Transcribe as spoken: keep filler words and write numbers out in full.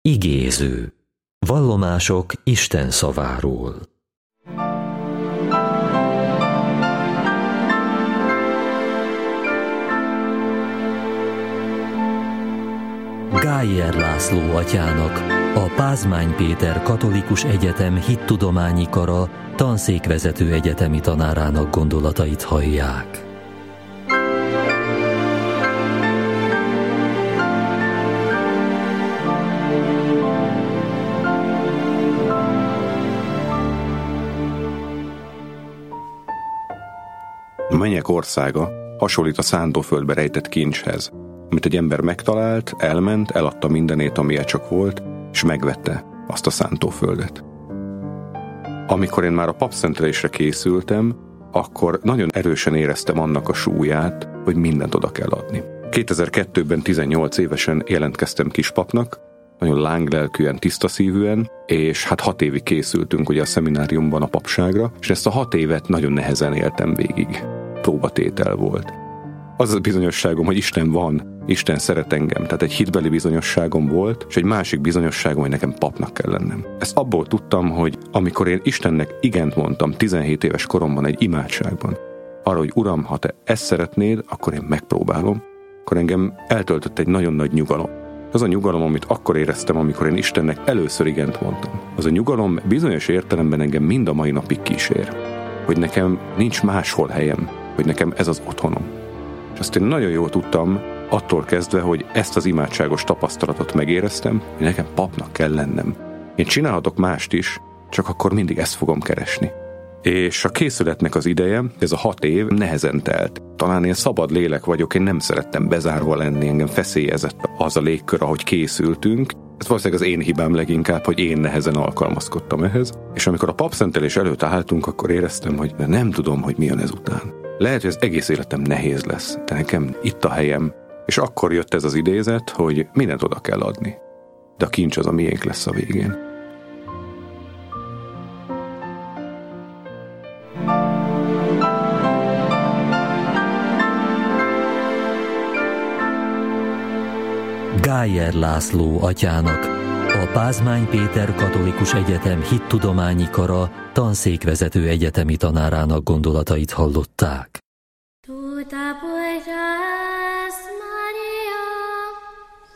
Igéző. Vallomások Isten szaváról. Gájer László atyának, a Pázmány Péter Katolikus Egyetem Hittudományi Kara tanszékvezető egyetemi tanárának gondolatait hallják. A mennyek országa hasonlít a szántóföldbe rejtett kincshez, amit egy ember megtalált, elment, eladta mindenét, amilyen csak volt, és megvette azt a szántóföldet. Amikor én már a papszentelésre készültem, akkor nagyon erősen éreztem annak a súlyát, hogy mindent oda kell adni. kétezer-kettőben tizennyolc évesen jelentkeztem kispapnak, nagyon lánglelkűen, tisztaszívűen, és hát hat évig készültünk ugye a szemináriumban a papságra, és ezt a hat évet nagyon nehezen éltem végig. Próbatétel volt. Az a bizonyosságom, hogy Isten van, Isten szeret engem, tehát egy hitbeli bizonyosságom volt, és egy másik bizonyosságom, hogy nekem papnak kell lennem. Ezt abból tudtam, hogy amikor én Istennek igent mondtam tizenhét éves koromban egy imádságban, arra, hogy Uram, ha te ezt szeretnéd, akkor én megpróbálom, akkor engem eltöltött egy nagyon nagy nyugalom. Az a nyugalom, amit akkor éreztem, amikor én Istennek először igent mondtam. Az a nyugalom bizonyos értelemben engem mind a mai napig kísér. Hogy nekem nincs máshol helyem, hogy nekem ez az otthonom. És azt én nagyon jól tudtam, attól kezdve, hogy ezt az imádságos tapasztalatot megéreztem, hogy nekem papnak kell lennem. Én csinálhatok mást is, csak akkor mindig ezt fogom keresni. És a készületnek az ideje, ez a hat év nehezen telt. Talán én szabad lélek vagyok, én nem szerettem bezárva lenni, engem feszélyezett az a légkör, ahogy készültünk. Ez valószínűleg az én hibám leginkább, hogy én nehezen alkalmazkodtam ehhez. És amikor a papszentelés előtt álltunk, akkor éreztem, hogy nem tudom, hogy mi jön ezután. Lehet, hogy ez egész életem nehéz lesz, de nekem itt a helyem. És akkor jött ez az idézet, hogy mindent oda kell adni. De a kincs az a miénk lesz a végén. Gájer László atyának, a Pázmány Péter Katolikus Egyetem Hittudományi Kara tanszékvezető egyetemi tanárának gondolatait hallották.